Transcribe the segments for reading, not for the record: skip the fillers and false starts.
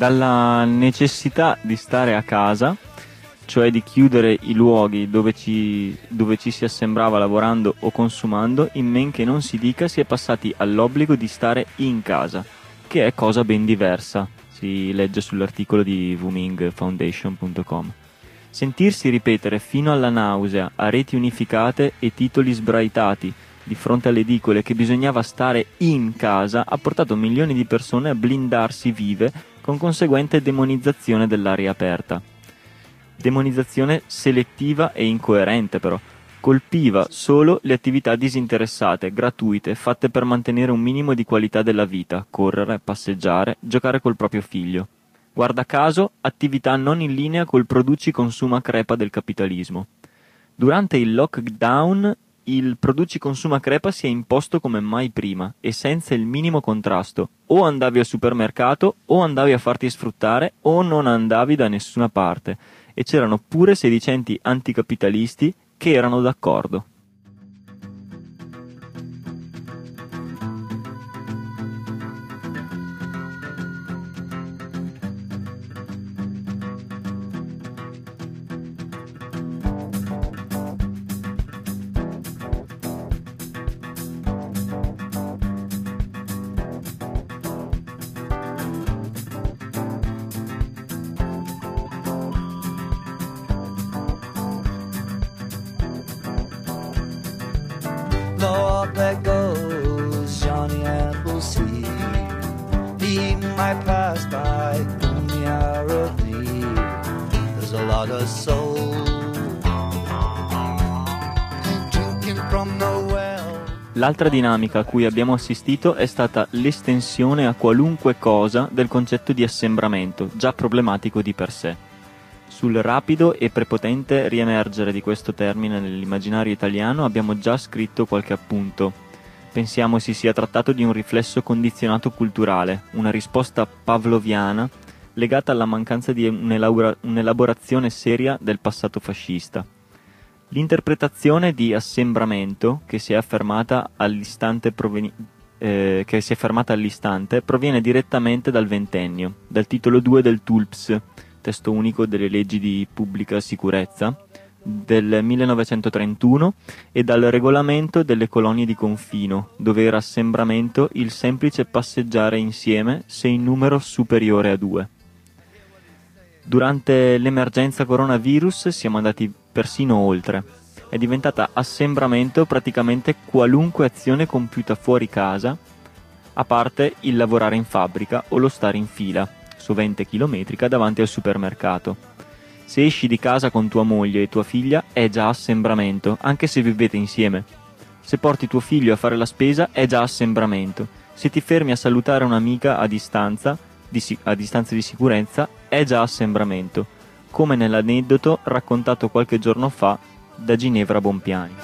dalla necessità di stare a casa, cioè di chiudere i luoghi dove ci si assembrava lavorando o consumando, in men che non si dica si è passati all'obbligo di stare in casa, che è cosa ben diversa, si legge sull'articolo di wumingfoundation.com. Sentirsi ripetere fino alla nausea a reti unificate e titoli sbraitati di fronte alle edicole che bisognava stare in casa ha portato milioni di persone a blindarsi vive, con conseguente demonizzazione dell'aria aperta. Demonizzazione selettiva e incoerente, però. Colpiva solo le attività disinteressate, gratuite, fatte per mantenere un minimo di qualità della vita: correre, passeggiare, giocare col proprio figlio. Guarda caso, attività non in linea col produci-consuma crepa del capitalismo. Durante il lockdown, il produci-consuma crepa si è imposto come mai prima e senza il minimo contrasto. O andavi al supermercato, o andavi a farti sfruttare, o non andavi da nessuna parte. E c'erano pure sedicenti anticapitalisti che erano d'accordo. Lord, there goes Johnny Appleseed. He might pass by on the hour of need. There's a lot of soul drinking from the well. L'altra dinamica a cui abbiamo assistito è stata l'estensione a qualunque cosa del concetto di assembramento, già problematico di per sé. Sul rapido e prepotente riemergere di questo termine nell'immaginario italiano abbiamo già scritto qualche appunto. Pensiamo si sia trattato di un riflesso condizionato culturale, una risposta pavloviana legata alla mancanza di un'elaborazione seria del passato fascista. L'interpretazione di assembramento, che si è affermata all'istante, proviene direttamente dal ventennio, dal titolo 2 del TULPS, testo unico delle leggi di pubblica sicurezza, del 1931, e dal regolamento delle colonie di confino, dove era assembramento il semplice passeggiare insieme se in numero superiore a 2. Durante l'emergenza coronavirus siamo andati persino oltre. È diventata assembramento praticamente qualunque azione compiuta fuori casa, a parte il lavorare in fabbrica o lo stare in fila, sovente chilometrica, davanti al supermercato. Se esci di casa con tua moglie e tua figlia è già assembramento, anche se vivete insieme. Se porti tuo figlio a fare la spesa è già assembramento. Se ti fermi a salutare un'amica a distanza di sicurezza è già assembramento, come nell'aneddoto raccontato qualche giorno fa da Ginevra Bompiani.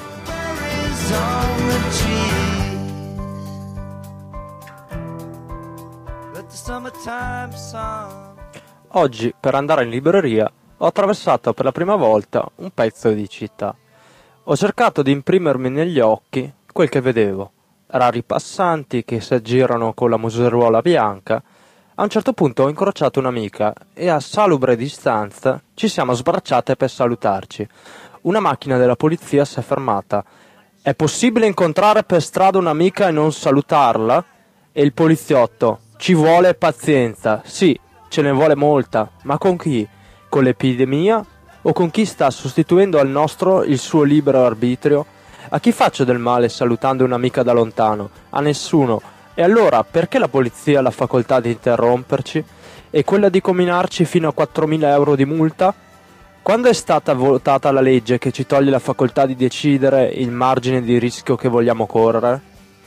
Oggi, per andare in libreria, ho attraversato per la prima volta un pezzo di città. Ho cercato di imprimermi negli occhi quel che vedevo. Rari passanti che si aggirano con la museruola bianca. A un certo punto ho incrociato un'amica e a salubre distanza ci siamo sbracciate per salutarci. Una macchina della polizia si è fermata. È possibile incontrare per strada un'amica e non salutarla? E il poliziotto: ci vuole pazienza. Sì, ce ne vuole molta, ma con chi? Con l'epidemia? O con chi sta sostituendo al nostro il suo libero arbitrio? A chi faccio del male salutando un'amica da lontano? A nessuno. E allora perché la polizia ha la facoltà di interromperci? E quella di comminarci fino a 4.000 euro di multa? Quando è stata votata la legge che ci toglie la facoltà di decidere il margine di rischio che vogliamo correre?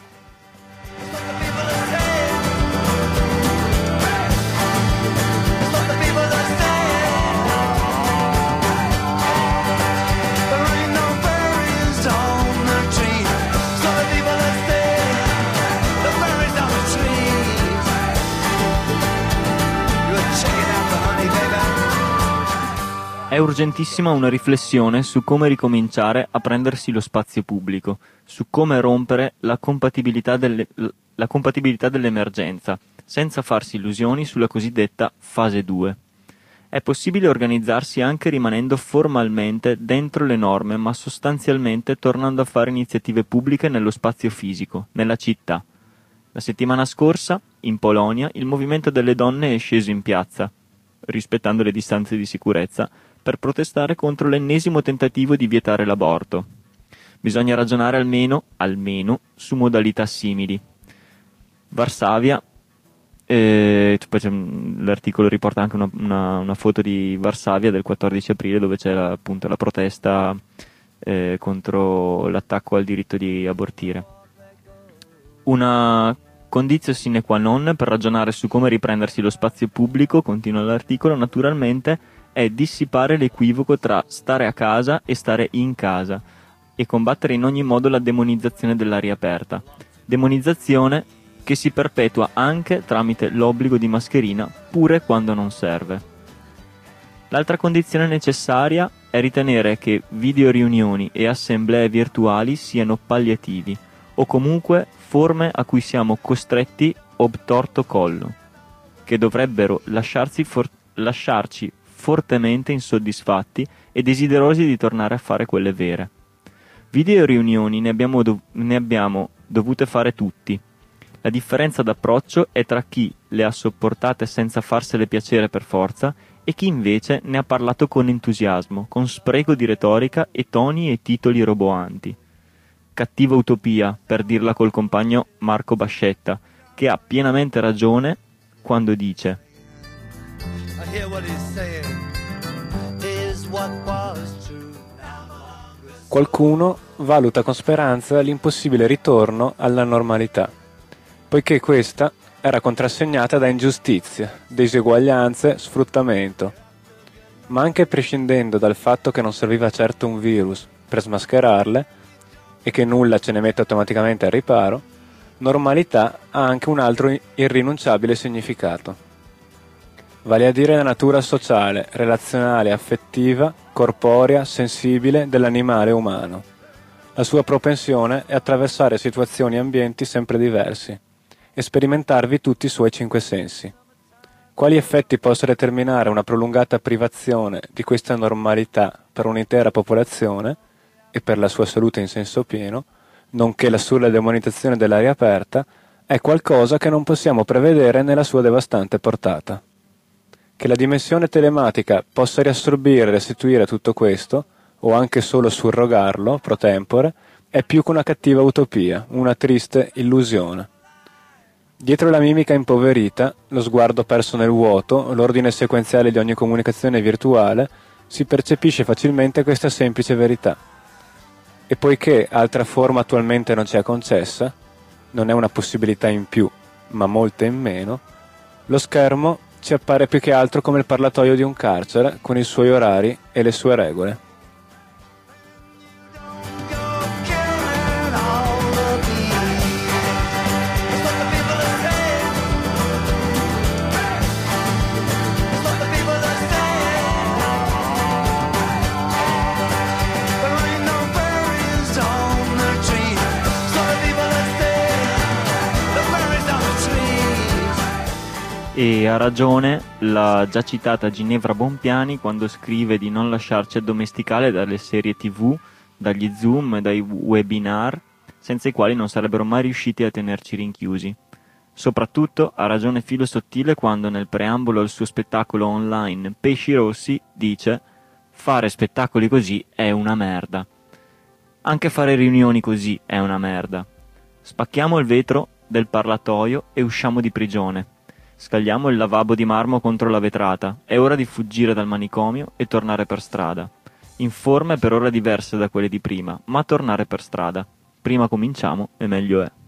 È urgentissima una riflessione su come ricominciare a prendersi lo spazio pubblico, su come rompere la compatibilità dell'emergenza senza farsi illusioni sulla cosiddetta fase 2. È possibile organizzarsi anche rimanendo formalmente dentro le norme, ma sostanzialmente tornando a fare iniziative pubbliche nello spazio fisico, nella città. La settimana scorsa, in Polonia, il movimento delle donne è sceso in piazza, rispettando le distanze di sicurezza, per protestare contro l'ennesimo tentativo di vietare l'aborto. Bisogna ragionare almeno, su modalità simili. Varsavia, l'articolo riporta anche una foto di Varsavia del 14 aprile dove c'è appunto la protesta contro l'attacco al diritto di abortire. Una condizio sine qua non per ragionare su come riprendersi lo spazio pubblico, continua l'articolo, naturalmente è dissipare l'equivoco tra stare a casa e stare in casa e combattere in ogni modo la demonizzazione dell'aria aperta. Demonizzazione che si perpetua anche tramite l'obbligo di mascherina, pure quando non serve. L'altra condizione necessaria è ritenere che videoriunioni e assemblee virtuali siano palliativi, o comunque forme a cui siamo costretti obtorto collo, che dovrebbero lasciarci fortemente insoddisfatti e desiderosi di tornare a fare quelle vere. Videoriunioni ne abbiamo dovute fare tutti. La differenza d'approccio è tra chi le ha sopportate senza farsele piacere per forza e chi invece ne ha parlato con entusiasmo, con spreco di retorica e toni e titoli roboanti. Cattiva utopia, per dirla col compagno Marco Bascetta, che ha pienamente ragione quando dice: qualcuno valuta con speranza l'impossibile ritorno alla normalità, poiché questa era contrassegnata da ingiustizie, diseguaglianze, sfruttamento. Ma anche prescindendo dal fatto che non serviva certo un virus per smascherarle e che nulla ce ne mette automaticamente al riparo, normalità ha anche un altro irrinunciabile significato. Vale a dire la natura sociale, relazionale, affettiva, corporea, sensibile dell'animale umano. La sua propensione è attraversare situazioni e ambienti sempre diversi e sperimentarvi tutti i suoi 5 sensi. Quali effetti possa determinare una prolungata privazione di questa normalità per un'intera popolazione e per la sua salute in senso pieno, nonché la sola demonizzazione dell'aria aperta, è qualcosa che non possiamo prevedere nella sua devastante portata. Che la dimensione telematica possa riassorbire e restituire tutto questo, o anche solo surrogarlo, pro tempore, è più che una cattiva utopia, una triste illusione. Dietro la mimica impoverita, lo sguardo perso nel vuoto, l'ordine sequenziale di ogni comunicazione virtuale, si percepisce facilmente questa semplice verità. E poiché altra forma attualmente non ci è concessa, non è una possibilità in più, ma molte in meno, lo schermo ci appare più che altro come il parlatoio di un carcere, con i suoi orari e le sue regole. E ha ragione la già citata Ginevra Bompiani quando scrive di non lasciarci addomesticare dalle serie TV, dagli Zoom e dai webinar, senza i quali non sarebbero mai riusciti a tenerci rinchiusi. Soprattutto ha ragione Filo Sottile quando nel preambolo al suo spettacolo online Pesci Rossi dice: fare spettacoli così è una merda. Anche fare riunioni così è una merda. Spacchiamo il vetro del parlatoio e usciamo di prigione. Scagliamo il lavabo di marmo contro la vetrata. È ora di fuggire dal manicomio e tornare per strada. In forme per ora diverse da quelle di prima, ma tornare per strada. Prima cominciamo e meglio è.